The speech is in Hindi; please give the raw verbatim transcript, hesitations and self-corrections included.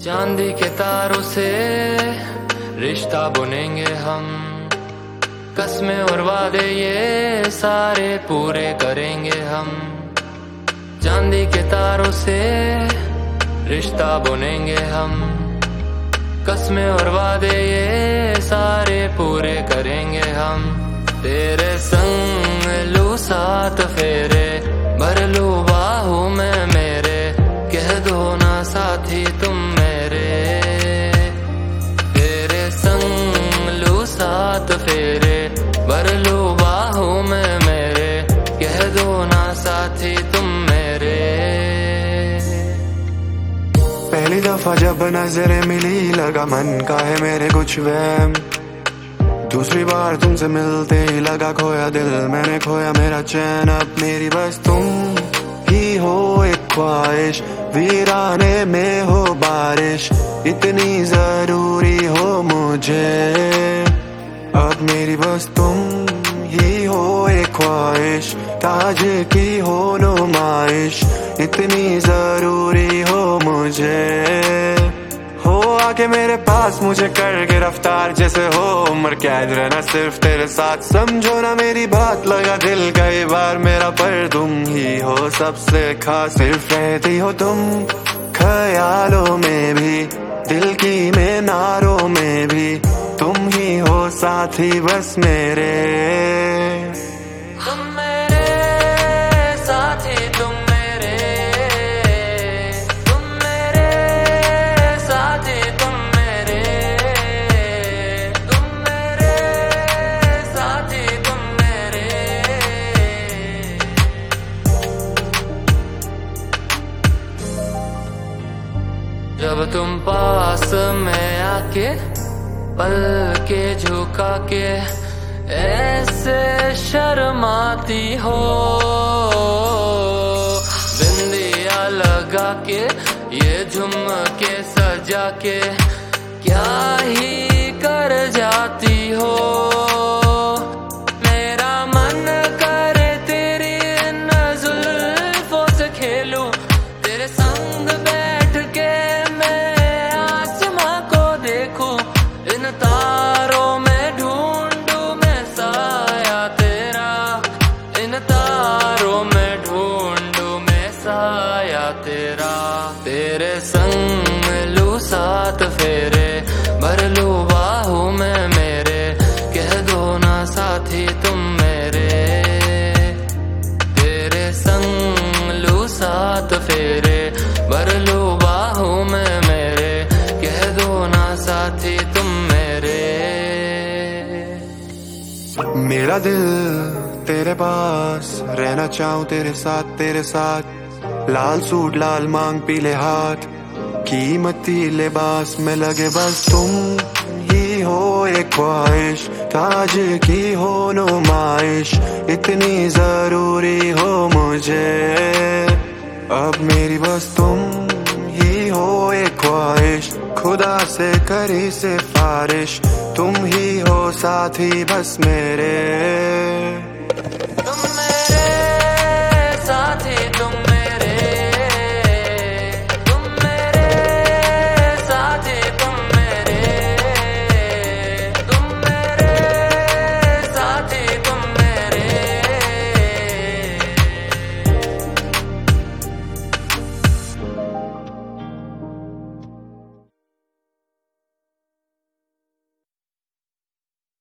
चांदी के तारों से रिश्ता बुनेंगे हम, कस्में और वादे ये सारे पूरे करेंगे हम। चांदी के तारों से रिश्ता बुनेंगे हम, कस्में और वादे ये सारे पूरे करेंगे हम। तेरे संग लूं सात फेरे, भर लूं बाहों में मेरे, कह दो ना साथी तुम मेरे। तेरे संग लूं सात फेरे, भर लूं बाहों में मेरे, कह दो ना साथी तुम मेरे। पहली दफा जब नजरें मिली लगा मन का है मेरे कुछ वहम, दूसरी बार तुमसे मिलते ही लगा खोया दिल मैंने खोया मेरा चैन। अब मेरी बस तुम ही हो एक ख्वाहिश, वीराने में हो बारिश, इतनी जरूरी हो मुझे। अब मेरी बस तुम ही हो एक ख्वाहिश, ताज की हो नुमाइश, इतनी जरूरी हो मुझे। हो आके मेरे पास मुझे कर गिरफ्तार, जैसे हो उम्र कैद रहना सिर्फ तेरे साथ। समझो ना मेरी बात, लगा दिल कई बार मेरा, पर तुम ही हो सबसे खास। सिर्फ रहती हो तुम ख्यालों में भी, दिल की मीनारों में भी, तुम ही हो साथी बस मेरे। तुम मेरे साथी तुम मेरे, तुम मेरे साथी तुम मेरे, तुम मेरे साथी तुम मेरे। जब तुम पास में आके पल के झुका के ऐसे शर्माती हो, बिंदिया लगा के ये झुमके सजा के क्या ही कर जाती हो। मेरा मन करे तेरी इन जुल्फों से खेलूं, तेरे संग बैठ के मैं आसमां को देखूं, इन तारों में ढूंढूं मैं साया तेरा, इन तारों में ढूंढूं मैं साया तेरा। तेरे संग लूं सात फेरे, भर लूं बाहों में मेरे, कह दो ना साथी तुम मेरे। तेरे संग लूं सात फेरे, भर लूं बाहों में मेरे, कह दो ना साथी तुम मेरे। मेरा दिल तेरे पास, रहना चाहूं तेरे साथ तेरे साथ। लाल सूट लाल मांग पीले हाथ, कीमती लिबास में लगे बस तुम ही हो एक ख्वाहिश, ताज की हो नुमाइश, इतनी जरूरी हो मुझे। अब मेरी बस तुम ही हो एक ख्वाहिश, खुदा से करी सिफारिश, तुम ही हो साथी बस मेरे।